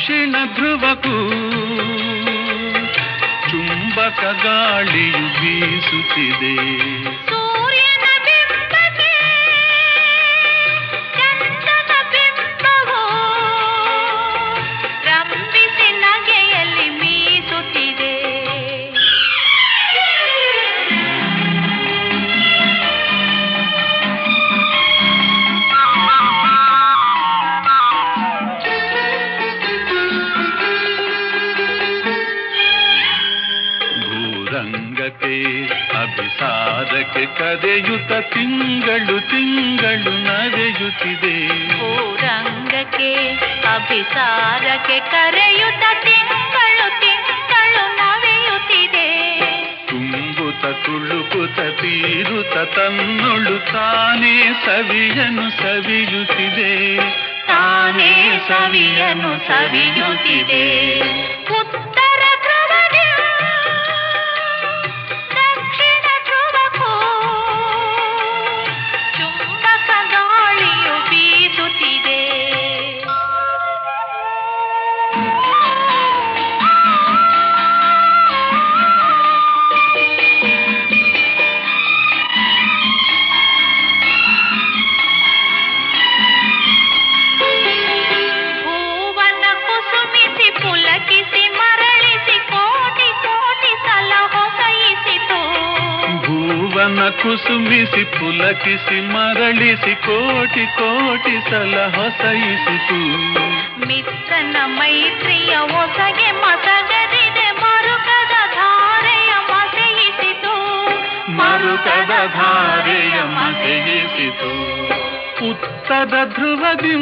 ದಕ್ಷಿಣ ಧ್ರುವಕ್ಕೂ ಚುಂಬಕ ಗಾಳಿಯು ಬೀಸುತ್ತಿದೆ. ಅಭಿಸಾರಕ್ಕೆ ಕರೆಯುತ್ತ ತಿಂಗಳು ತಿಂಗಳು ನಡೆಯುತ್ತಿದೆ. ರಂಗಕ್ಕೆ ಅಭಿಸಾರಕ್ಕೆ ಕರೆಯುತ್ತ ತಿಂಗಳು ತಿಂಗಳು ನವೆಯುತ್ತಿದೆ. ತುಂಬುತ್ತ ತುಳುಕುತ್ತ ತೀರುತ್ತ ತನ್ನೊಳು ತಾನೇ ಸವಿಯನು ಸವಿಯುತ್ತಿದೆ. ತಾನೇ ಸವಿಯನು ಸವಿಯುತ್ತಿದೆ. ಕುಸುಮಿಸಿ ಪುಲಕಿಸಿ ಮರಳಿಸಿ ಕೋಟಿ ಕೋಟಿ ಸಲ ಹೊಸಯಿಸಿತು. ಮಿತ್ರನ ಮೈತ್ರಿಯ ಒಸಗೆ ಮಸಗದಿದೆ ಮರುಕದ ಧಾರೆಯ ಮಸೆಯಿಸಿತು. ಮರುಕದ ಧಾರೆಯ ಮಸೆಯಿಸಿತು. ಉತ್ತರ ಧ್ರುವದಿ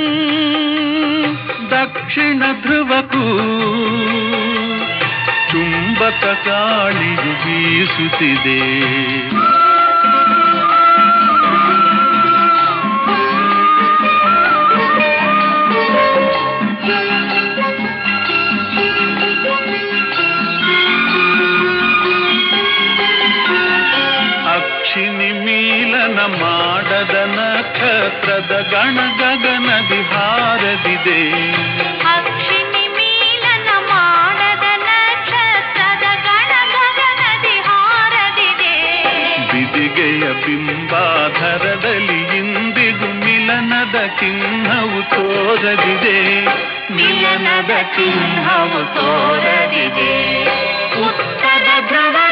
ದಕ್ಷಿಣ ಧ್ರುವಕ್ಕೂ ಚುಂಬಕ ಗಾಳಿಯು ಬೀಸುತ್ತಿದೆ. ಅಕ್ಷಿಣಿ ಮೀಲನ ಮಾಡದ ನಕ್ಷತ್ರದ ಗಣ ಗಗನದಿ ಹಾರದಿದೆ. ಅಕ್ಷಿಣಿ ಮೀಲನ ಮಾಡದ ನಕ್ಷತ್ರದ ಗಣ ಗಗನದಿ ಹಾರದಿದೆ. ಬಿದಿಗೆಯ ಬಿಂಬಾಧರದಲ್ಲಿ ಇಂದಿಗೂ ಮಿಲನದ ಚಿಹ್ನವು ತೋರದಿದೆ. ಮಿಲನದ ಚಿಹ್ನವು ತೋರದಿದೆ. ಉತ್ತರ ಧ್ರುವ